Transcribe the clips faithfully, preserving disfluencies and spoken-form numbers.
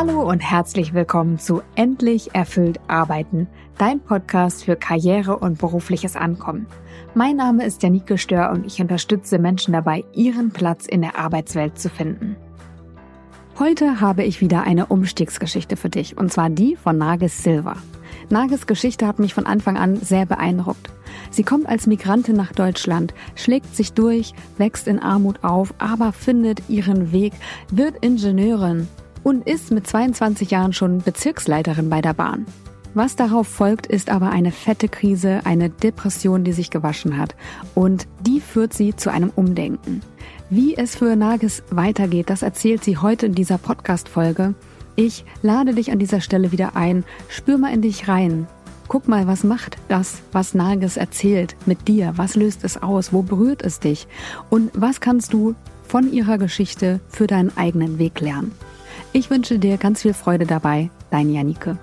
Hallo und herzlich willkommen zu Endlich erfüllt arbeiten, dein Podcast für Karriere und berufliches Ankommen. Mein Name ist Janike Stör und ich unterstütze Menschen dabei, ihren Platz in der Arbeitswelt zu finden. Heute habe ich wieder eine Umstiegsgeschichte für dich, und zwar die von Nargis Silva. Nargis Geschichte hat mich von Anfang an sehr beeindruckt. Sie kommt als Migrantin nach Deutschland, schlägt sich durch, wächst in Armut auf, aber findet ihren Weg, wird Ingenieurin und ist mit zweiundzwanzig Jahren schon Bezirksleiterin bei der Bahn. Was darauf folgt, ist aber eine fette Krise, eine Depression, die sich gewaschen hat. Und die führt sie zu einem Umdenken. Wie es für Nargis weitergeht, das erzählt sie heute in dieser Podcast-Folge. Ich lade dich an dieser Stelle wieder ein, spür mal in dich rein. Guck mal, was macht das, was Nargis erzählt, mit dir? Was löst es aus? Wo berührt es dich? Und was kannst du von ihrer Geschichte für deinen eigenen Weg lernen? Ich wünsche dir ganz viel Freude dabei, deine Janike.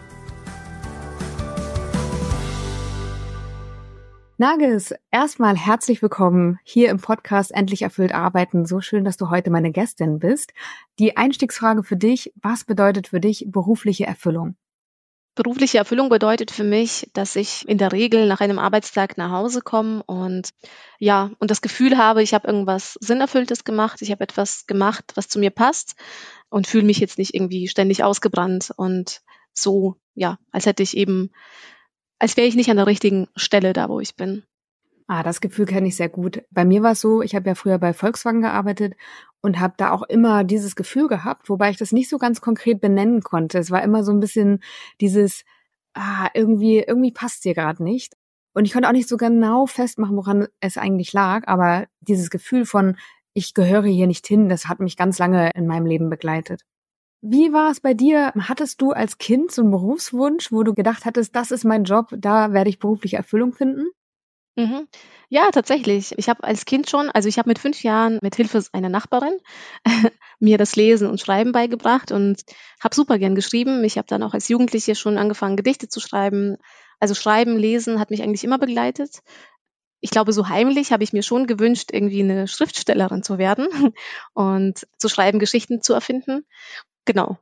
Nargis, erstmal herzlich willkommen hier im Podcast Endlich erfüllt arbeiten. So schön, dass du heute meine Gästin bist. Die Einstiegsfrage für dich: Was bedeutet für dich berufliche Erfüllung? Berufliche Erfüllung bedeutet für mich, dass ich in der Regel nach einem Arbeitstag nach Hause komme und ja, und das Gefühl habe, ich habe irgendwas Sinnerfülltes gemacht, ich habe etwas gemacht, was zu mir passt und fühle mich jetzt nicht irgendwie ständig ausgebrannt und so, ja, als hätte ich eben, als wäre ich nicht an der richtigen Stelle da, wo ich bin. Ah, das Gefühl kenne ich sehr gut. Bei mir war es so, ich habe ja früher bei Volkswagen gearbeitet und habe da auch immer dieses Gefühl gehabt, wobei ich das nicht so ganz konkret benennen konnte. Es war immer so ein bisschen dieses, ah, irgendwie, irgendwie passt dir gerade nicht. Und ich konnte auch nicht so genau festmachen, woran es eigentlich lag, aber dieses Gefühl von, ich gehöre hier nicht hin, das hat mich ganz lange in meinem Leben begleitet. Wie war es bei dir? Hattest du als Kind so einen Berufswunsch, wo du gedacht hattest, das ist mein Job, da werde ich berufliche Erfüllung finden? Mhm. Ja, tatsächlich. Ich habe als Kind schon, also ich habe mit fünf Jahren mit Hilfe einer Nachbarin mir das Lesen und Schreiben beigebracht und habe super gern geschrieben. Ich habe dann auch als Jugendliche schon angefangen, Gedichte zu schreiben. Also Schreiben, Lesen hat mich eigentlich immer begleitet. Ich glaube, so heimlich habe ich mir schon gewünscht, irgendwie eine Schriftstellerin zu werden und zu schreiben, Geschichten zu erfinden. Genau.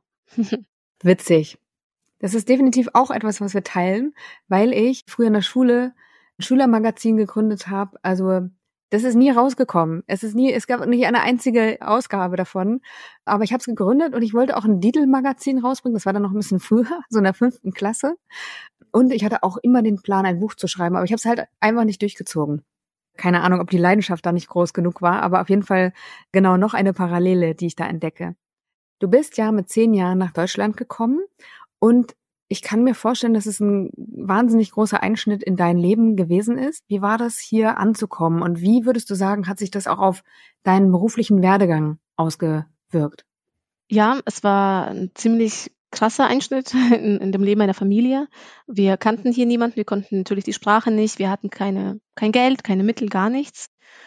Witzig. Das ist definitiv auch etwas, was wir teilen, weil ich früher in der Schule ein Schülermagazin gegründet habe. Also das ist nie rausgekommen. Es ist nie, es gab nicht eine einzige Ausgabe davon. Aber ich habe es gegründet und ich wollte auch ein Diddle-Magazin rausbringen. Das war dann noch ein bisschen früher, so in der fünften Klasse. Und ich hatte auch immer den Plan, ein Buch zu schreiben, aber ich habe es halt einfach nicht durchgezogen. Keine Ahnung, ob die Leidenschaft da nicht groß genug war, aber auf jeden Fall genau noch eine Parallele, die ich da entdecke. Du bist ja mit zehn Jahren nach Deutschland gekommen und ich kann mir vorstellen, dass es ein wahnsinnig großer Einschnitt in dein Leben gewesen ist. Wie war das, hier anzukommen? Und wie würdest du sagen, hat sich das auch auf deinen beruflichen Werdegang ausgewirkt? Ja, es war ein ziemlich krasser Einschnitt in in dem Leben meiner Familie. Wir kannten hier niemanden, wir konnten natürlich die Sprache nicht, wir hatten keine kein Geld, keine Mittel, gar nichts.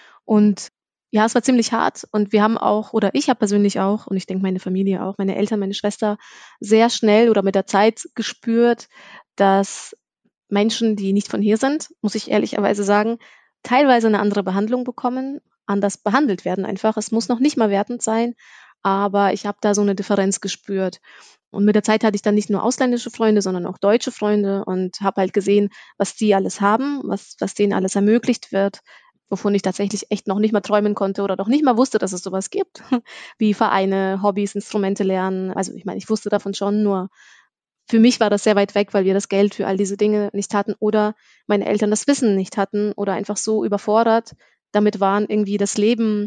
Und ja, es war ziemlich hart und wir haben auch, oder ich habe persönlich auch, und ich denke meine Familie auch, meine Eltern, meine Schwester, sehr schnell oder mit der Zeit gespürt, dass Menschen, die nicht von hier sind, muss ich ehrlicherweise sagen, teilweise eine andere Behandlung bekommen, anders behandelt werden einfach. Es muss noch nicht mal wertend sein, aber ich habe da so eine Differenz gespürt. Und mit der Zeit hatte ich dann nicht nur ausländische Freunde, sondern auch deutsche Freunde und habe halt gesehen, was die alles haben, was was denen alles ermöglicht wird, wovon ich tatsächlich echt noch nicht mal träumen konnte oder noch nicht mal wusste, dass es sowas gibt, wie Vereine, Hobbys, Instrumente lernen. Also, ich meine, ich wusste davon schon, nur für mich war das sehr weit weg, weil wir das Geld für all diese Dinge nicht hatten oder meine Eltern das Wissen nicht hatten oder einfach so überfordert damit waren, irgendwie das Leben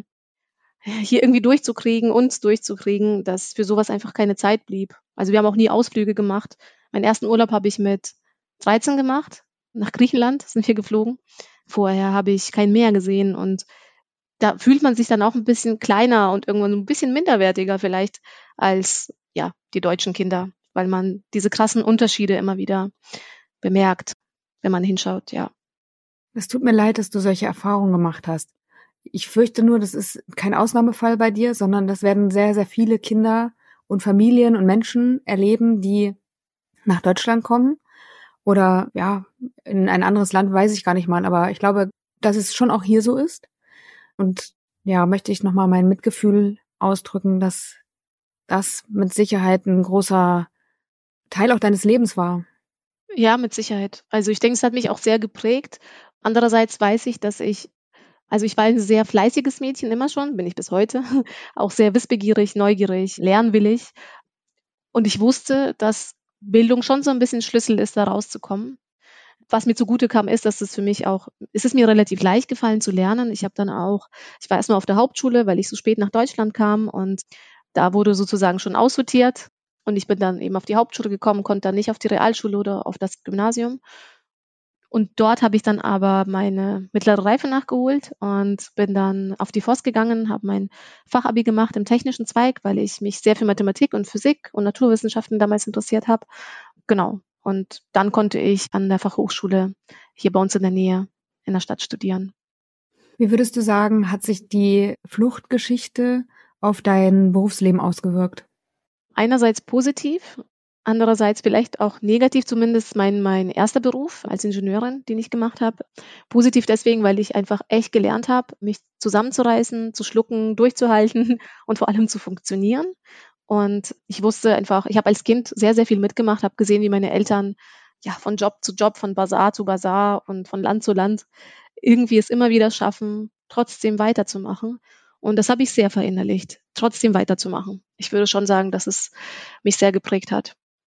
hier irgendwie durchzukriegen, uns durchzukriegen, dass für sowas einfach keine Zeit blieb. Also, wir haben auch nie Ausflüge gemacht. Meinen ersten Urlaub habe ich mit dreizehn gemacht. Nach Griechenland sind wir geflogen. Vorher habe ich kein Meer gesehen und da fühlt man sich dann auch ein bisschen kleiner und irgendwann so 'n bisschen minderwertiger vielleicht als, ja, die deutschen Kinder, weil man diese krassen Unterschiede immer wieder bemerkt, wenn man hinschaut, ja. Es tut mir leid, dass du solche Erfahrungen gemacht hast. Ich fürchte nur, das ist kein Ausnahmefall bei dir, sondern das werden sehr, sehr viele Kinder und Familien und Menschen erleben, die nach Deutschland kommen oder ja, in ein anderes Land, weiß ich gar nicht mal, aber ich glaube, dass es schon auch hier so ist. Und ja, möchte ich nochmal mein Mitgefühl ausdrücken, dass das mit Sicherheit ein großer Teil auch deines Lebens war. Ja, mit Sicherheit. Also ich denke, es hat mich auch sehr geprägt. Andererseits weiß ich, dass ich, also ich war ein sehr fleißiges Mädchen immer schon, bin ich bis heute, auch sehr wissbegierig, neugierig, lernwillig. Und ich wusste, dass Bildung schon so ein bisschen Schlüssel ist, da rauszukommen. Was mir zugute kam, ist, dass es für mich auch, es ist mir relativ leicht gefallen zu lernen. Ich habe dann auch, ich war erstmal auf der Hauptschule, weil ich so spät nach Deutschland kam und da wurde sozusagen schon aussortiert. Und ich bin dann eben auf die Hauptschule gekommen, konnte dann nicht auf die Realschule oder auf das Gymnasium. Und dort habe ich dann aber meine mittlere Reife nachgeholt und bin dann auf die Forst gegangen, habe mein Fachabi gemacht im technischen Zweig, weil ich mich sehr für Mathematik und Physik und Naturwissenschaften damals interessiert habe. Genau. Und dann konnte ich an der Fachhochschule hier bei uns in der Nähe in der Stadt studieren. Wie würdest du sagen, hat sich die Fluchtgeschichte auf dein Berufsleben ausgewirkt? Einerseits positiv, andererseits vielleicht auch negativ, zumindest mein, mein erster Beruf als Ingenieurin, den ich gemacht habe. Positiv deswegen, weil ich einfach echt gelernt habe, mich zusammenzureißen, zu schlucken, durchzuhalten und vor allem zu funktionieren. Und ich wusste einfach, ich habe als Kind sehr, sehr viel mitgemacht, habe gesehen, wie meine Eltern ja von Job zu Job, von Basar zu Basar und von Land zu Land irgendwie es immer wieder schaffen, trotzdem weiterzumachen. Und das habe ich sehr verinnerlicht, trotzdem weiterzumachen. Ich würde schon sagen, dass es mich sehr geprägt hat.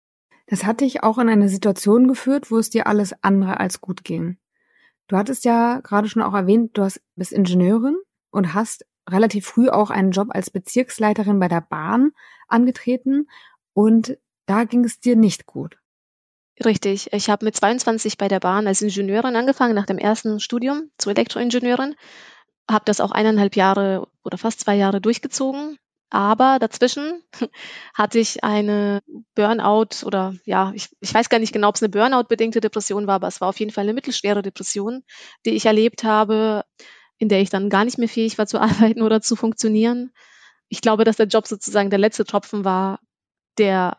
Das hat dich auch in eine Situation geführt, wo es dir alles andere als gut ging. Du hattest ja gerade schon auch erwähnt, du hast, bist Ingenieurin und hast relativ früh auch einen Job als Bezirksleiterin bei der Bahn angetreten und da ging es dir nicht gut. Richtig. Ich habe mit zweiundzwanzig bei der Bahn als Ingenieurin angefangen, nach dem ersten Studium zur Elektroingenieurin. Habe das auch eineinhalb Jahre oder fast zwei Jahre durchgezogen. Aber dazwischen hatte ich eine Burnout oder ja, ich, ich weiß gar nicht genau, ob es eine Burnout-bedingte Depression war, aber es war auf jeden Fall eine mittelschwere Depression, die ich erlebt habe, in der ich dann gar nicht mehr fähig war zu arbeiten oder zu funktionieren. Ich glaube, dass der Job sozusagen der letzte Tropfen war, der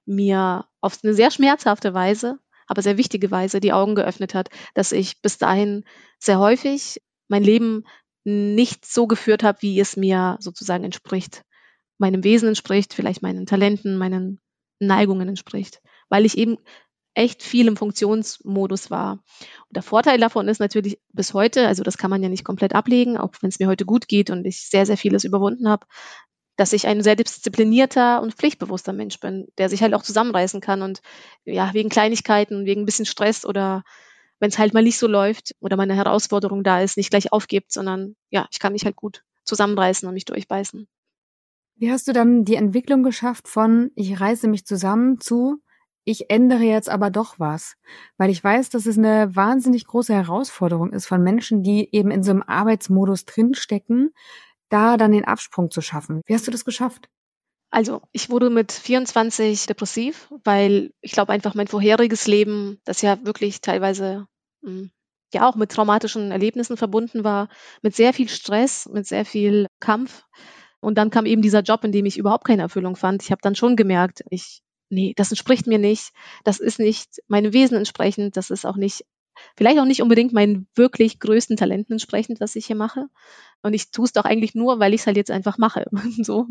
mir auf eine sehr schmerzhafte Weise, aber sehr wichtige Weise die Augen geöffnet hat, dass ich bis dahin sehr häufig mein Leben nicht so geführt habe, wie es mir sozusagen entspricht, meinem Wesen entspricht, vielleicht meinen Talenten, meinen Neigungen entspricht, weil ich eben echt viel im Funktionsmodus war. Und der Vorteil davon ist natürlich bis heute, also das kann man ja nicht komplett ablegen, auch wenn es mir heute gut geht und ich sehr, sehr vieles überwunden habe, dass ich ein sehr disziplinierter und pflichtbewusster Mensch bin, der sich halt auch zusammenreißen kann und ja, wegen Kleinigkeiten, wegen ein bisschen Stress oder wenn es halt mal nicht so läuft oder mal eine Herausforderung da ist, nicht gleich aufgibt, sondern ja, ich kann mich halt gut zusammenreißen und mich durchbeißen. Wie hast du dann die Entwicklung geschafft von ich reiße mich zusammen zu ich ändere jetzt aber doch was? Weil ich weiß, dass es eine wahnsinnig große Herausforderung ist von Menschen, die eben in so einem Arbeitsmodus drinstecken, da dann den Absprung zu schaffen. Wie hast du das geschafft? Also ich wurde mit vierundzwanzig depressiv, weil ich glaube einfach mein vorheriges Leben, das ja wirklich teilweise mh, ja auch mit traumatischen Erlebnissen verbunden war, mit sehr viel Stress, mit sehr viel Kampf. Und dann kam eben dieser Job, in dem ich überhaupt keine Erfüllung fand. Ich habe dann schon gemerkt, ich, nee, das entspricht mir nicht. Das ist nicht meinem Wesen entsprechend. Das ist auch nicht, vielleicht auch nicht unbedingt meinen wirklich größten Talenten entsprechend, was ich hier mache. Und ich tue es doch eigentlich nur, weil ich es halt jetzt einfach mache. So.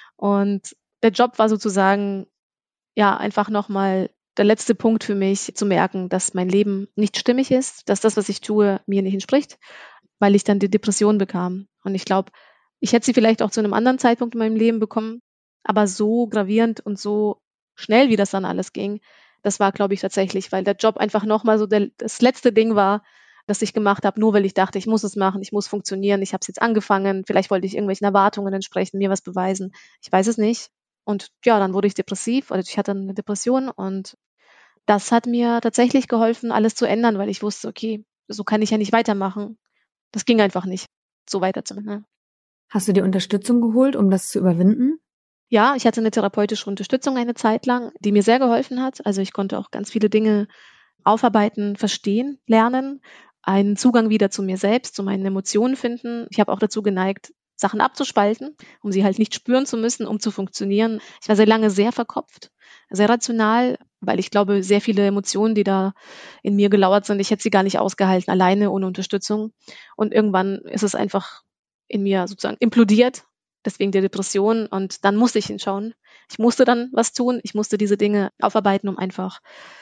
Und der Job war sozusagen, ja, einfach nochmal der letzte Punkt für mich, zu merken, dass mein Leben nicht stimmig ist, dass das, was ich tue, mir nicht entspricht, weil ich dann die Depression bekam. Und ich glaube, ich hätte sie vielleicht auch zu einem anderen Zeitpunkt in meinem Leben bekommen, aber so gravierend und so schnell, wie das dann alles ging, das war, glaube ich, tatsächlich, weil der Job einfach nochmal so der, das letzte Ding war, das ich gemacht habe, nur weil ich dachte, ich muss es machen, ich muss funktionieren, ich habe es jetzt angefangen, vielleicht wollte ich irgendwelchen Erwartungen entsprechen, mir was beweisen, ich weiß es nicht. Und ja, dann wurde ich depressiv, oder ich hatte eine Depression und das hat mir tatsächlich geholfen, alles zu ändern, weil ich wusste, okay, so kann ich ja nicht weitermachen. Das ging einfach nicht, so weiterzumachen. Hast du dir Unterstützung geholt, um das zu überwinden? Ja, ich hatte eine therapeutische Unterstützung eine Zeit lang, die mir sehr geholfen hat. Also ich konnte auch ganz viele Dinge aufarbeiten, verstehen, lernen, einen Zugang wieder zu mir selbst, zu meinen Emotionen finden. Ich habe auch dazu geneigt, Sachen abzuspalten, um sie halt nicht spüren zu müssen, um zu funktionieren. Ich war sehr lange sehr verkopft, sehr rational, weil ich glaube, sehr viele Emotionen, die da in mir gelauert sind, ich hätte sie gar nicht ausgehalten, alleine ohne Unterstützung. Und irgendwann ist es einfach in mir sozusagen implodiert deswegen die Depression. Und dann musste ich hinschauen. Ich musste dann was tun. Ich musste diese Dinge aufarbeiten, um einfach,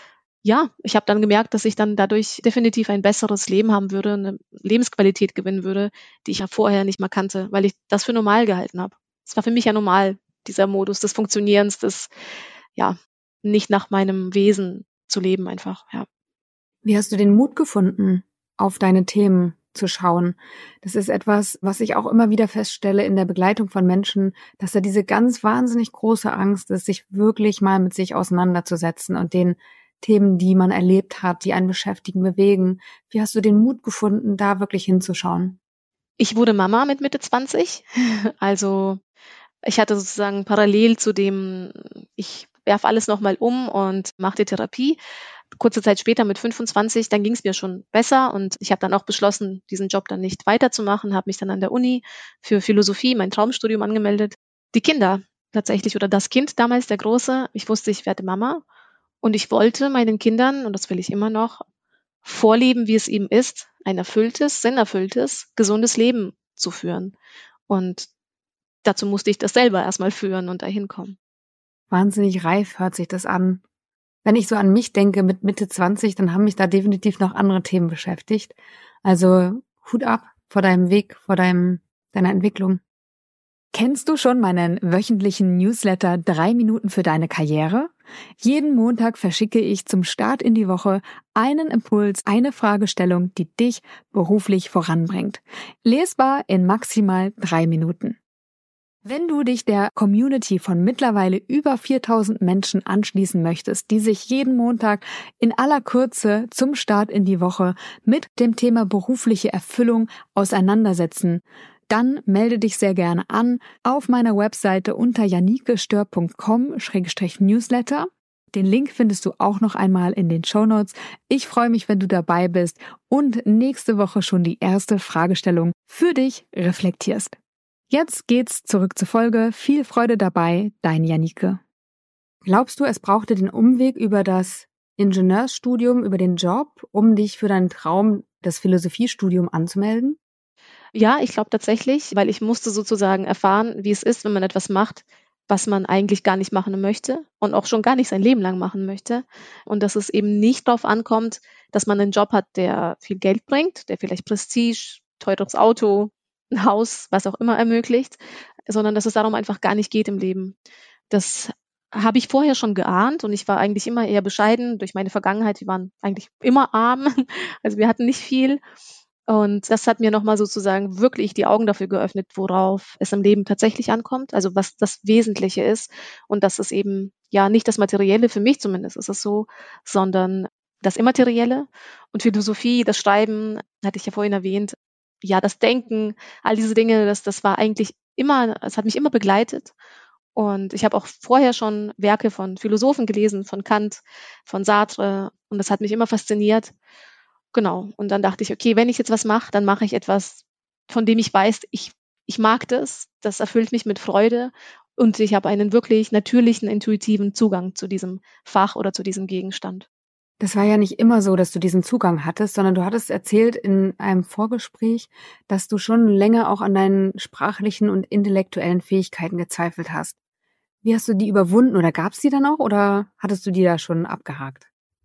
ja, ich habe dann gemerkt, dass ich dann dadurch definitiv ein besseres Leben haben würde, eine Lebensqualität gewinnen würde, die ich ja vorher nicht mal kannte, weil ich das für normal gehalten habe. Es war für mich ja normal, dieser Modus des Funktionierens, des, ja, nicht nach meinem Wesen zu leben einfach, ja. Wie hast du den Mut gefunden, auf deine Themen zu schauen? Das ist etwas, was ich auch immer wieder feststelle in der Begleitung von Menschen, dass da diese ganz wahnsinnig große Angst ist, sich wirklich mal mit sich auseinanderzusetzen und den Themen, die man erlebt hat, die einen beschäftigen, bewegen. Wie hast du den Mut gefunden, da wirklich hinzuschauen? Ich wurde Mama mit Mitte zwanzig. Also ich hatte sozusagen parallel zu dem, ich werfe alles nochmal um und mache die Therapie. Kurze Zeit später mit fünfundzwanzig, dann ging es mir schon besser und ich habe dann auch beschlossen, diesen Job dann nicht weiterzumachen, habe mich dann an der Uni für Philosophie, mein Traumstudium angemeldet. Die Kinder tatsächlich oder das Kind damals, der Große, ich wusste, ich werde Mama und ich wollte meinen Kindern, und das will ich immer noch, vorleben, wie es eben ist, ein erfülltes, sinnerfülltes, gesundes Leben zu führen. Und dazu musste ich das selber erstmal führen und dahin kommen. Wahnsinnig reif hört sich das an. Wenn ich so an mich denke mit Mitte zwanzig, dann haben mich da definitiv noch andere Themen beschäftigt. Also Hut ab vor deinem Weg, vor deinem, deiner Entwicklung. Kennst du schon meinen wöchentlichen Newsletter Drei Minuten für deine Karriere? Jeden Montag verschicke ich zum Start in die Woche einen Impuls, eine Fragestellung, die dich beruflich voranbringt. Lesbar in maximal drei Minuten. Wenn du dich der Community von mittlerweile über viertausend Menschen anschließen möchtest, die sich jeden Montag in aller Kürze zum Start in die Woche mit dem Thema berufliche Erfüllung auseinandersetzen, dann melde dich sehr gerne an auf meiner Webseite unter janikestör punkt com Schrägstrich Newsletter. Den Link findest du auch noch einmal in den Shownotes. Ich freue mich, wenn du dabei bist und nächste Woche schon die erste Fragestellung für dich reflektierst. Jetzt geht's zurück zur Folge. Viel Freude dabei, dein Janike. Glaubst du, es brauchte den Umweg über das Ingenieursstudium, über den Job, um dich für deinen Traum, das Philosophiestudium, anzumelden? Ja, ich glaube tatsächlich, weil ich musste sozusagen erfahren, wie es ist, wenn man etwas macht, was man eigentlich gar nicht machen möchte und auch schon gar nicht sein Leben lang machen möchte. Und dass es eben nicht darauf ankommt, dass man einen Job hat, der viel Geld bringt, der vielleicht Prestige, teures Auto, ein Haus, was auch immer ermöglicht, sondern dass es darum einfach gar nicht geht im Leben. Das habe ich vorher schon geahnt und ich war eigentlich immer eher bescheiden durch meine Vergangenheit. Wir waren eigentlich immer arm, also wir hatten nicht viel. Und das hat mir nochmal sozusagen wirklich die Augen dafür geöffnet, worauf es im Leben tatsächlich ankommt, also was das Wesentliche ist und dass es eben ja nicht das Materielle, für mich zumindest ist es so, sondern das Immaterielle und Philosophie, das Schreiben, hatte ich ja vorhin erwähnt, ja, das Denken, all diese Dinge, das, das war eigentlich immer, es hat mich immer begleitet. Und ich habe auch vorher schon Werke von Philosophen gelesen, von Kant, von Sartre, und das hat mich immer fasziniert. Genau. Und dann dachte ich, okay, wenn ich jetzt was mache, dann mache ich etwas, von dem ich weiß, ich, ich mag das, das erfüllt mich mit Freude und ich habe einen wirklich natürlichen, intuitiven Zugang zu diesem Fach oder zu diesem Gegenstand. Das war ja nicht immer so, dass du diesen Zugang hattest, sondern du hattest erzählt in einem Vorgespräch, dass du schon länger auch an deinen sprachlichen und intellektuellen Fähigkeiten gezweifelt hast. Wie hast du die überwunden oder gab es die dann auch oder hattest du die da schon abgehakt?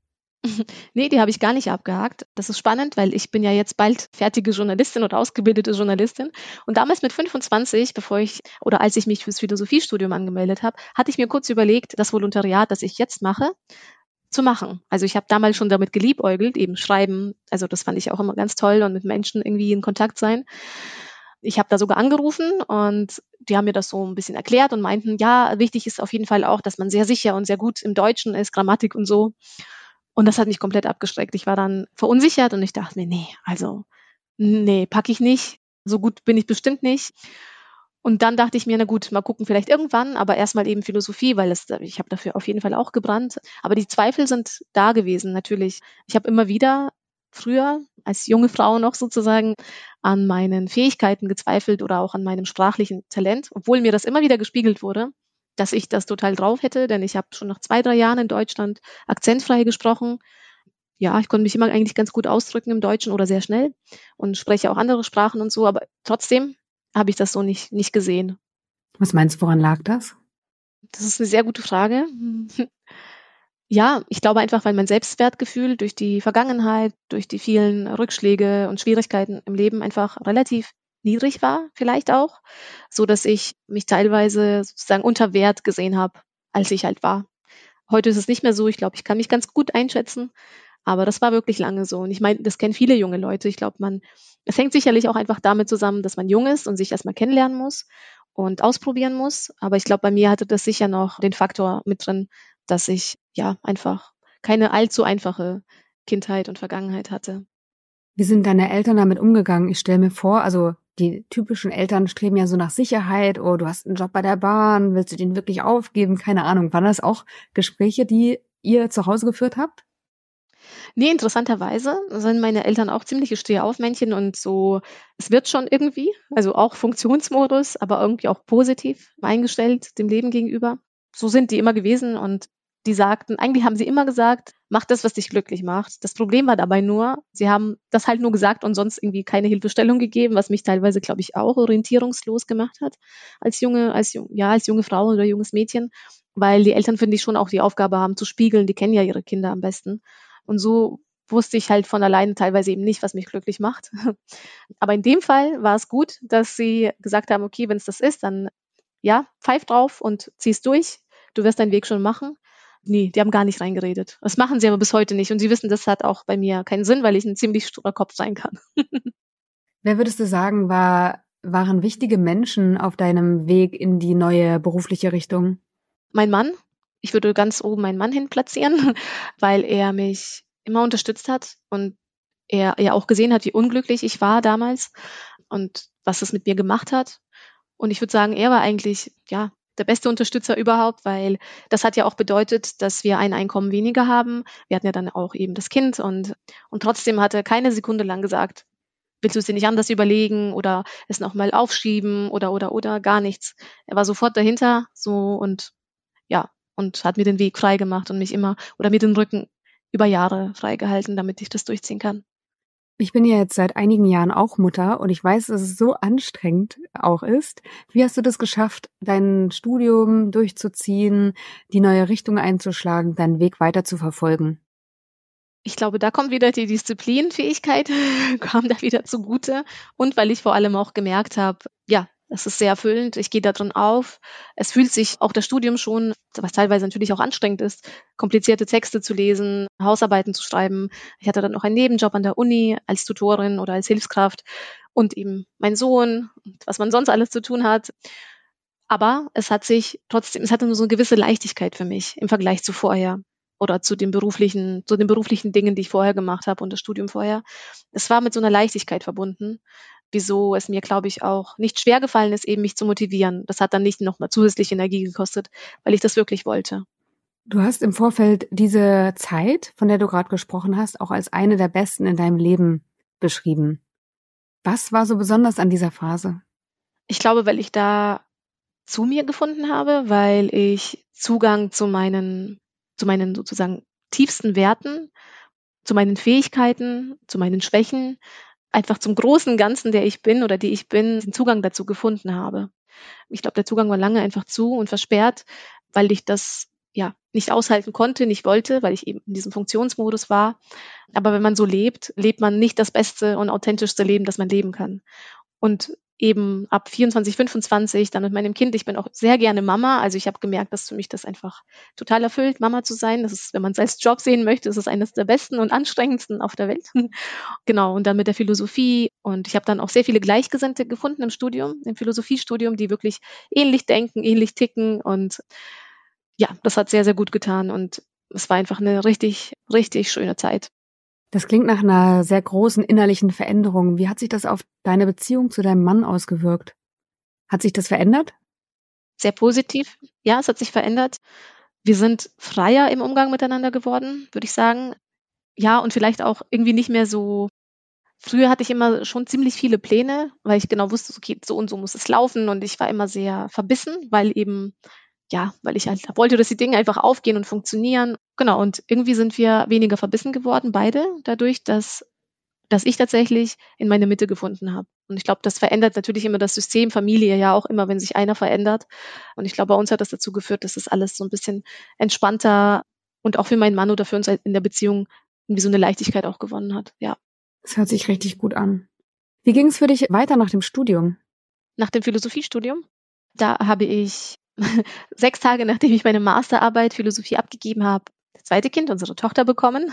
Nee, die habe ich gar nicht abgehakt. Das ist spannend, weil ich bin ja jetzt bald fertige Journalistin oder ausgebildete Journalistin. Und damals mit fünfundzwanzig, bevor ich oder als ich mich fürs Philosophiestudium angemeldet habe, hatte ich mir kurz überlegt, das Volontariat, das ich jetzt mache, zu machen. Also ich habe damals schon damit geliebäugelt, eben schreiben. Also das fand ich auch immer ganz toll und mit Menschen irgendwie in Kontakt sein. Ich habe da sogar angerufen und die haben mir das so ein bisschen erklärt und meinten, ja, wichtig ist auf jeden Fall auch, dass man sehr sicher und sehr gut im Deutschen ist, Grammatik und so. Und das hat mich komplett abgeschreckt. Ich war dann verunsichert und ich dachte mir, nee, also, nee, packe ich nicht. So gut bin ich bestimmt nicht. Und dann dachte ich mir, na gut, mal gucken, vielleicht irgendwann, aber erstmal eben Philosophie, weil es, ich habe dafür auf jeden Fall auch gebrannt. Aber die Zweifel sind da gewesen, natürlich. Ich habe immer wieder früher, als junge Frau noch sozusagen, an meinen Fähigkeiten gezweifelt oder auch an meinem sprachlichen Talent, obwohl mir das immer wieder gespiegelt wurde, dass ich das total drauf hätte, denn ich habe schon nach zwei, drei Jahren in Deutschland akzentfrei gesprochen. Ja, ich konnte mich immer eigentlich ganz gut ausdrücken im Deutschen oder sehr schnell und spreche auch andere Sprachen und so, aber trotzdem habe ich das so nicht, nicht gesehen. Was meinst du, woran lag das? Das ist eine sehr gute Frage. Ja, ich glaube einfach, weil mein Selbstwertgefühl durch die Vergangenheit, durch die vielen Rückschläge und Schwierigkeiten im Leben einfach relativ niedrig war, vielleicht auch, so dass ich mich teilweise sozusagen unter Wert gesehen habe, als ich halt war. Heute ist es nicht mehr so. Ich glaube, ich kann mich ganz gut einschätzen, aber das war wirklich lange so. Und ich meine, das kennen viele junge Leute. Ich glaube, man es hängt sicherlich auch einfach damit zusammen, dass man jung ist und sich erst mal kennenlernen muss und ausprobieren muss. Aber ich glaube, bei mir hatte das sicher noch den Faktor mit drin, dass ich, ja, einfach keine allzu einfache Kindheit und Vergangenheit hatte. Wie sind deine Eltern damit umgegangen? Ich stelle mir vor, also die typischen Eltern streben ja so nach Sicherheit. Oh, du hast einen Job bei der Bahn, willst du den wirklich aufgeben? Keine Ahnung. Waren das auch Gespräche, die ihr zu Hause geführt habt? Ne, interessanterweise sind meine Eltern auch ziemliche Stehaufmännchen und so es wird schon irgendwie, also auch Funktionsmodus, aber irgendwie auch positiv eingestellt dem Leben gegenüber. So sind die immer gewesen und die sagten eigentlich haben sie immer gesagt: „Mach das, was dich glücklich macht.“ Das Problem war dabei nur, sie haben das halt nur gesagt und sonst irgendwie keine Hilfestellung gegeben, was mich teilweise, glaube ich, auch orientierungslos gemacht hat als junge als jung ja, als junge Frau oder junges Mädchen, weil die Eltern, finde ich, schon auch die Aufgabe haben zu spiegeln, die kennen ja ihre Kinder am besten. Und so wusste ich halt von alleine teilweise eben nicht, was mich glücklich macht. Aber in dem Fall war es gut, dass sie gesagt haben: „Okay, wenn es das ist, dann ja, pfeif drauf und zieh's durch. Du wirst deinen Weg schon machen.“ Ne, die haben gar nicht reingeredet. Das machen sie aber bis heute nicht und sie wissen, das hat auch bei mir keinen Sinn, weil ich 'n ziemlich sturer Kopf sein kann. Wer würdest du sagen, war waren wichtige Menschen auf deinem Weg in die neue berufliche Richtung? Mein Mann, ich würde ganz oben meinen Mann hin platzieren, weil er mich immer unterstützt hat und er ja auch gesehen hat, wie unglücklich ich war damals und was es mit mir gemacht hat. Und ich würde sagen, er war eigentlich, ja, der beste Unterstützer überhaupt, weil das hat ja auch bedeutet, dass wir ein Einkommen weniger haben. Wir hatten ja dann auch eben das Kind und und trotzdem hat er keine Sekunde lang gesagt: „Willst du es dir nicht anders überlegen oder es noch mal aufschieben oder, oder, oder?“ Gar nichts. Er war sofort dahinter so und ja, und hat mir den Weg freigemacht und mich immer oder mir den Rücken über Jahre freigehalten, damit ich das durchziehen kann. Ich bin ja jetzt seit einigen Jahren auch Mutter und ich weiß, dass es so anstrengend auch ist. Wie hast du das geschafft, dein Studium durchzuziehen, die neue Richtung einzuschlagen, deinen Weg weiter zu verfolgen? Ich glaube, da kommt wieder die Disziplinfähigkeit kam da wieder zugute und weil ich vor allem auch gemerkt habe, ja, das ist sehr erfüllend. Ich gehe da drin auf. Es fühlt sich auch das Studium schon, was teilweise natürlich auch anstrengend ist, komplizierte Texte zu lesen, Hausarbeiten zu schreiben. Ich hatte dann noch einen Nebenjob an der Uni als Tutorin oder als Hilfskraft und eben mein Sohn und was man sonst alles zu tun hat. Aber es hat sich trotzdem es hatte nur so 'ne gewisse Leichtigkeit für mich im Vergleich zu vorher oder zu den beruflichen zu den beruflichen Dingen, die ich vorher gemacht habe und das Studium vorher. Es war mit so 'ner Leichtigkeit verbunden, wieso es mir, glaube ich, auch nicht schwergefallen ist, eben mich zu motivieren. Das hat dann nicht noch mal zusätzliche Energie gekostet, weil ich das wirklich wollte. Du hast im Vorfeld diese Zeit, von der du grad gesprochen hast, auch als eine der besten in deinem Leben beschrieben. Was war so besonders an dieser Phase? Ich glaube, weil ich da zu mir gefunden habe, weil ich Zugang zu meinen zu meinen sozusagen tiefsten Werten, zu meinen Fähigkeiten, zu meinen Schwächen, einfach zum großen Ganzen, der ich bin oder die ich bin, den Zugang dazu gefunden habe. Ich glaube, der Zugang war lange einfach zu und versperrt, weil ich das, ja, nicht aushalten konnte, nicht wollte, weil ich eben in diesem Funktionsmodus war. Aber wenn man so lebt, lebt man nicht das beste und authentischste Leben, das man leben kann. Und eben ab vierundzwanzig, fünfundzwanzig dann mit meinem Kind ich bin auch sehr gerne Mama. Also, ich habe gemerkt, dass für mich das einfach total erfüllt, Mama zu sein. Das ist, wenn man's als Job sehen möchte, ist es eines der besten und anstrengendsten auf der Welt. Genau, und dann mit der Philosophie und ich habe dann auch sehr viele Gleichgesinnte gefunden im Studium, im Philosophiestudium, die wirklich ähnlich denken, ähnlich ticken und ja, das hat sehr, sehr gut getan und es war einfach 'ne richtig, richtig schöne Zeit. Das klingt nach 'ner sehr großen innerlichen Veränderung. Wie hat sich das auf deine Beziehung zu deinem Mann ausgewirkt? Hat sich das verändert? Sehr positiv. Ja, es hat sich verändert. Wir sind freier im Umgang miteinander geworden, würde ich sagen. Ja, und vielleicht auch irgendwie nicht mehr so früher hatte ich immer schon ziemlich viele Pläne, weil ich genau wusste, okay, so und so muss es laufen und ich war immer sehr verbissen, weil eben ja, weil ich halt wollte, dass die Dinge einfach aufgehen und funktionieren. Genau, und irgendwie sind wir weniger verbissen geworden, beide, dadurch, dass dass ich tatsächlich in meine Mitte gefunden habe. Und ich glaube, das verändert natürlich immer das System, Familie ja auch immer, wenn sich einer verändert. Und ich glaube, bei uns hat das dazu geführt, dass das alles so ein bisschen entspannter und auch für meinen Mann oder für uns in der Beziehung irgendwie so eine Leichtigkeit auch gewonnen hat. Ja. Das hört sich richtig gut an. Wie ging es für dich weiter nach dem Studium? Nach dem Philosophiestudium, da habe ich sechs Tage, nachdem ich meine Masterarbeit Philosophie abgegeben habe, das zweite Kind, unsere Tochter, bekommen.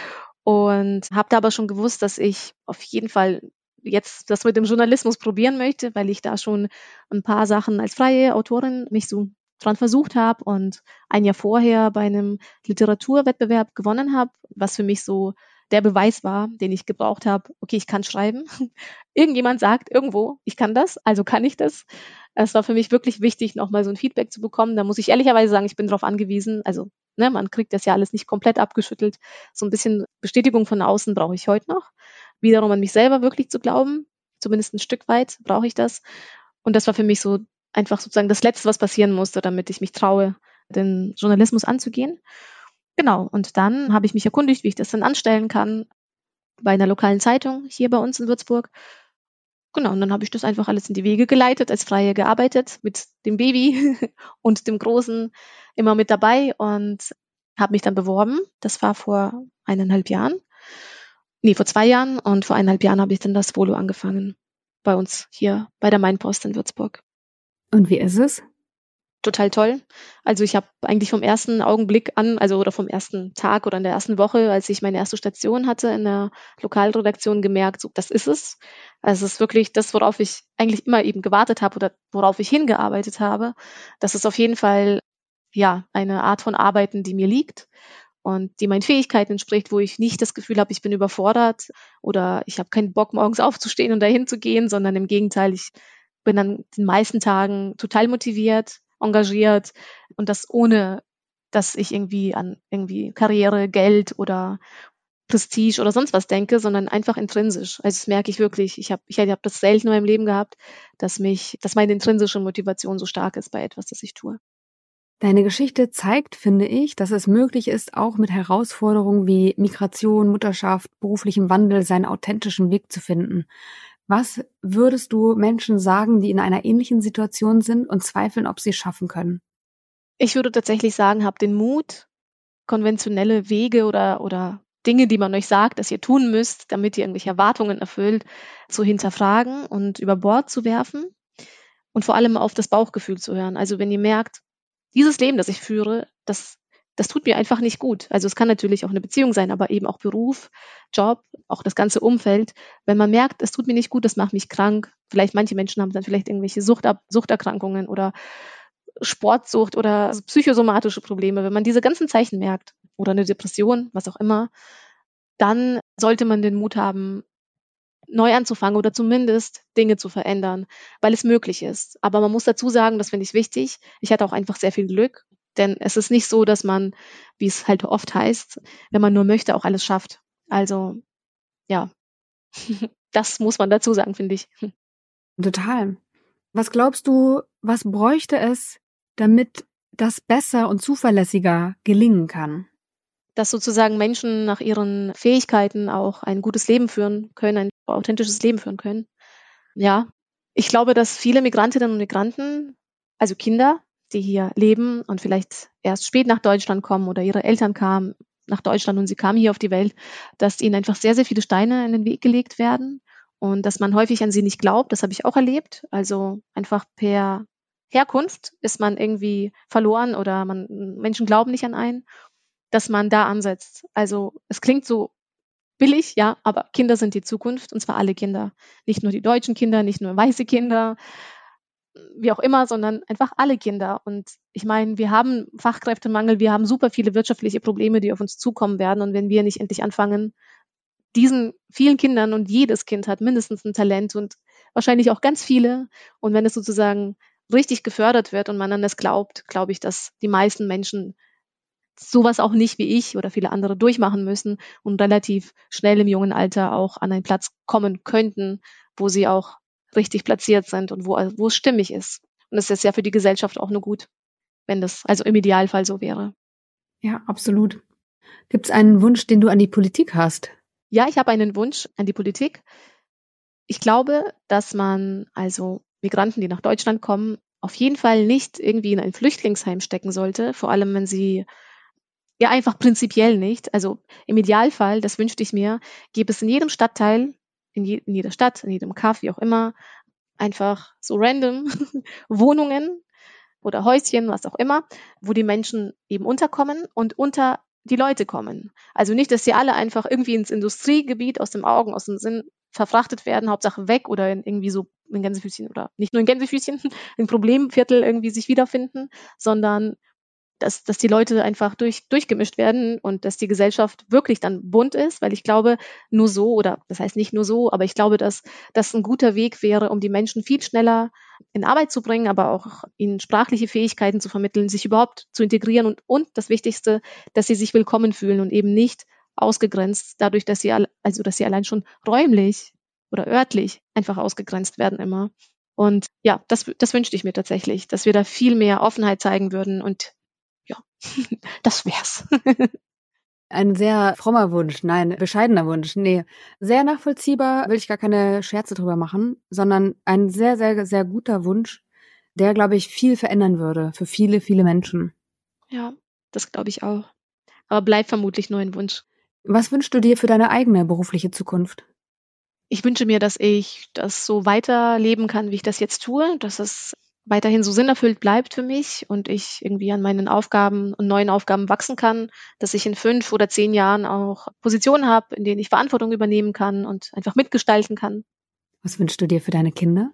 Und habe da aber schon gewusst, dass ich auf jeden Fall jetzt das mit dem Journalismus probieren möchte, weil ich da schon ein paar Sachen als freie Autorin mich so dran versucht habe und ein Jahr vorher bei einem Literaturwettbewerb gewonnen habe, was für mich so der Beweis war, den ich gebraucht habe. Okay, ich kann schreiben. Irgendjemand sagt irgendwo, ich kann das, also kann ich das. Es war für mich wirklich wichtig, nochmal so ein Feedback zu bekommen. Da muss ich ehrlicherweise sagen, ich bin darauf angewiesen. Also, ne, man kriegt das ja alles nicht komplett abgeschüttelt. So ein bisschen Bestätigung von außen brauche ich heute noch. Wiederum an mich selber wirklich zu glauben, zumindest ein Stück weit brauche ich das. Und das war für mich so einfach sozusagen das Letzte, was passieren musste, damit ich mich traue, den Journalismus anzugehen. Genau. Und dann habe ich mich erkundigt, wie ich das dann anstellen kann bei einer lokalen Zeitung hier bei uns in Würzburg. Genau, und dann habe ich das einfach alles in die Wege geleitet, als Freie gearbeitet, mit dem Baby und dem Großen immer mit dabei und habe mich dann beworben. Das war vor eineinhalb Jahren. Nee, vor zwei Jahren und vor eineinhalb Jahren habe ich dann das Volo angefangen. Bei uns hier bei der Mainpost in Würzburg. Und wie ist es? Total toll. Also ich habe eigentlich vom ersten Augenblick an, also oder vom ersten Tag oder in der ersten Woche, als ich meine erste Station hatte in der Lokalredaktion, gemerkt, so, das ist es. Also es ist wirklich das, worauf ich eigentlich immer eben gewartet habe oder worauf ich hingearbeitet habe. Das ist auf jeden Fall ja eine Art von Arbeiten, die mir liegt und die meinen Fähigkeiten entspricht, wo ich nicht das Gefühl habe, ich bin überfordert oder ich habe keinen Bock, morgens aufzustehen und dahin zu gehen, sondern im Gegenteil, ich bin an den meisten Tagen total motiviert, engagiert und das ohne, dass ich irgendwie an irgendwie Karriere, Geld oder Prestige oder sonst was denke, sondern einfach intrinsisch. Also das merke ich wirklich. Ich habe ich habe das selten in meinem Leben gehabt, dass mich, dass meine intrinsische Motivation so stark ist bei etwas, das ich tue. Deine Geschichte zeigt, finde ich, dass es möglich ist, auch mit Herausforderungen wie Migration, Mutterschaft, beruflichem Wandel seinen authentischen Weg zu finden. Was würdest du Menschen sagen, die in einer ähnlichen Situation sind und zweifeln, ob sie es schaffen können? Ich würde tatsächlich sagen, habt den Mut, konventionelle Wege oder, oder Dinge, die man euch sagt, dass ihr tun müsst, damit ihr irgendwelche Erwartungen erfüllt, zu hinterfragen und über Bord zu werfen und vor allem auf das Bauchgefühl zu hören. Also wenn ihr merkt, dieses Leben, das ich führe, das, das tut mir einfach nicht gut. Also es kann natürlich auch eine Beziehung sein, aber eben auch Beruf, Job, auch das ganze Umfeld. Wenn man merkt, es tut mir nicht gut, das macht mich krank. Vielleicht manche Menschen haben dann vielleicht irgendwelche Sucht, Suchterkrankungen oder Sportsucht oder psychosomatische Probleme. Wenn man diese ganzen Zeichen merkt oder eine Depression, was auch immer, dann sollte man den Mut haben, neu anzufangen oder zumindest Dinge zu verändern, weil es möglich ist. Aber man muss dazu sagen, das finde ich wichtig, ich hatte auch einfach sehr viel Glück, denn es ist nicht so, dass man, wie es halt oft heißt, wenn man nur möchte, auch alles schafft. Also ja, das muss man dazu sagen, finde ich. Total. Was glaubst du, was bräuchte es, damit das besser und zuverlässiger gelingen kann? Dass sozusagen Menschen nach ihren Fähigkeiten auch ein gutes Leben führen können, ein authentisches Leben führen können. Ja, ich glaube, dass viele Migrantinnen und Migranten, also Kinder, die hier leben und vielleicht erst spät nach Deutschland kommen oder ihre Eltern kamen nach Deutschland und sie kamen hier auf die Welt, dass ihnen einfach sehr, sehr viele Steine in den Weg gelegt werden und dass man häufig an sie nicht glaubt. Das habe ich auch erlebt. Also einfach per Herkunft ist man irgendwie verloren oder man, Menschen glauben nicht an einen, dass man da ansetzt. Also es klingt so billig, ja, aber Kinder sind die Zukunft und zwar alle Kinder. Nicht nur die deutschen Kinder, nicht nur weiße Kinder, wie auch immer, sondern einfach alle Kinder. Und ich meine, wir haben Fachkräftemangel, wir haben super viele wirtschaftliche Probleme, die auf uns zukommen werden. Und wenn wir nicht endlich anfangen, diesen vielen Kindern, und jedes Kind hat mindestens ein Talent und wahrscheinlich auch ganz viele. Und wenn es sozusagen richtig gefördert wird und man an das glaubt, glaube ich, dass die meisten Menschen sowas auch nicht wie ich oder viele andere durchmachen müssen und relativ schnell im jungen Alter auch an einen Platz kommen könnten, wo sie auch richtig platziert sind und wo, wo es stimmig ist. Und es ist ja für die Gesellschaft auch nur gut, wenn das also im Idealfall so wäre. Ja, absolut. Gibt es einen Wunsch, den du an die Politik hast? Ja, ich habe einen Wunsch an die Politik. Ich glaube, dass man also Migranten, die nach Deutschland kommen, auf jeden Fall nicht irgendwie in ein Flüchtlingsheim stecken sollte, vor allem wenn sie ja einfach prinzipiell nicht. Also im Idealfall, das wünschte ich mir, gäbe es in jedem Stadtteil, in, je, in jeder Stadt, in jedem Kaff, wie auch immer, einfach so random Wohnungen oder Häuschen, was auch immer, wo die Menschen eben unterkommen und unter die Leute kommen. Also nicht, dass sie alle einfach irgendwie ins Industriegebiet aus dem Augen, aus dem Sinn verfrachtet werden, Hauptsache weg oder in irgendwie so in Gänsefüßchen oder nicht nur in Gänsefüßchen, in Problemviertel irgendwie sich wiederfinden, sondern dass, dass die Leute einfach durch, durchgemischt werden und dass die Gesellschaft wirklich dann bunt ist, weil ich glaube, nur so, oder das heißt nicht nur so, aber ich glaube, dass das ein guter Weg wäre, um die Menschen viel schneller in Arbeit zu bringen, aber auch ihnen sprachliche Fähigkeiten zu vermitteln, sich überhaupt zu integrieren und, und das Wichtigste, dass sie sich willkommen fühlen und eben nicht ausgegrenzt, dadurch, dass sie, also dass sie allein schon räumlich oder örtlich einfach ausgegrenzt werden immer. Und ja, das, das wünschte ich mir tatsächlich, dass wir da viel mehr Offenheit zeigen würden und ja, das wär's. Ein sehr frommer Wunsch, nein, bescheidener Wunsch, nee. Sehr nachvollziehbar, will ich gar keine Scherze drüber machen, sondern ein sehr, sehr, sehr guter Wunsch, der, glaube ich, viel verändern würde für viele, viele Menschen. Ja, das glaube ich auch. Aber bleibt vermutlich nur ein Wunsch. Was wünschst du dir für deine eigene berufliche Zukunft? Ich wünsche mir, dass ich das so weiterleben kann, wie ich das jetzt tue, dass es weiterhin so sinnerfüllt bleibt für mich und ich irgendwie an meinen Aufgaben und neuen Aufgaben wachsen kann, dass ich in fünf oder zehn Jahren auch Positionen habe, in denen ich Verantwortung übernehmen kann und einfach mitgestalten kann. Was wünschst du dir für deine Kinder?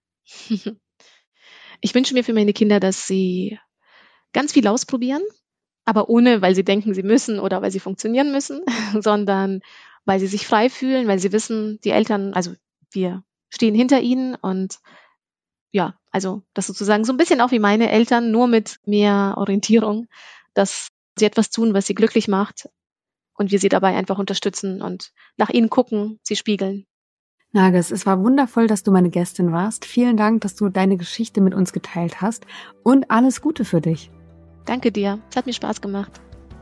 Ich wünsche mir für meine Kinder, dass sie ganz viel ausprobieren, aber ohne, weil sie denken, sie müssen oder weil sie funktionieren müssen, sondern weil sie sich frei fühlen, weil sie wissen, die Eltern, also wir stehen hinter ihnen und ja, also das sozusagen so ein bisschen auch wie meine Eltern, nur mit mehr Orientierung, dass sie etwas tun, was sie glücklich macht und wir sie dabei einfach unterstützen und nach ihnen gucken, sie spiegeln. Nargis, es war wundervoll, dass du meine Gästin warst. Vielen Dank, dass du deine Geschichte mit uns geteilt hast und alles Gute für dich. Danke dir, es hat mir Spaß gemacht.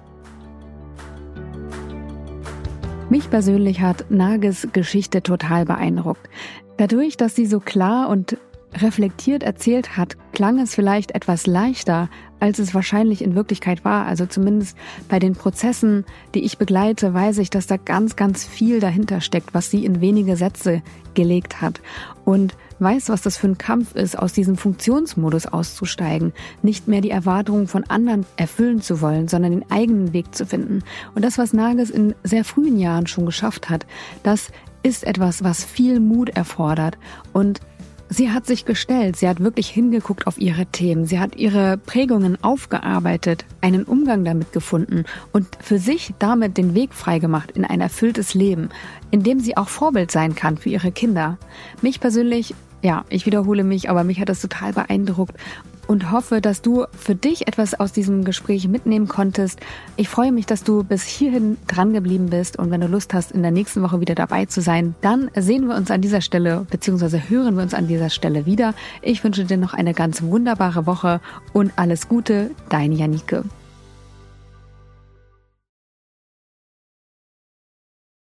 Mich persönlich hat Nargis Geschichte total beeindruckt. Dadurch, dass sie so klar und reflektiert erzählt hat, klang es vielleicht etwas leichter, als es wahrscheinlich in Wirklichkeit war. Also zumindest bei den Prozessen, die ich begleite, weiß ich, dass da ganz, ganz viel dahinter steckt, was sie in wenige Sätze gelegt hat. Und weiß, was das für ein Kampf ist, aus diesem Funktionsmodus auszusteigen, nicht mehr die Erwartungen von anderen erfüllen zu wollen, sondern den eigenen Weg zu finden. Und das, was Nargis in sehr frühen Jahren schon geschafft hat, das ist etwas, was viel Mut erfordert. Und sie hat sich gestellt, sie hat wirklich hingeguckt auf ihre Themen, sie hat ihre Prägungen aufgearbeitet, einen Umgang damit gefunden und für sich damit den Weg freigemacht in ein erfülltes Leben, in dem sie auch Vorbild sein kann für ihre Kinder. Mich persönlich, ja, ich wiederhole mich, aber mich hat das total beeindruckt und hoffe, dass du für dich etwas aus diesem Gespräch mitnehmen konntest. Ich freue mich, dass du bis hierhin dran geblieben bist und wenn du Lust hast, in der nächsten Woche wieder dabei zu sein, dann sehen wir uns an dieser Stelle bzw. hören wir uns an dieser Stelle wieder. Ich wünsche dir noch eine ganz wunderbare Woche und alles Gute, deine Janike.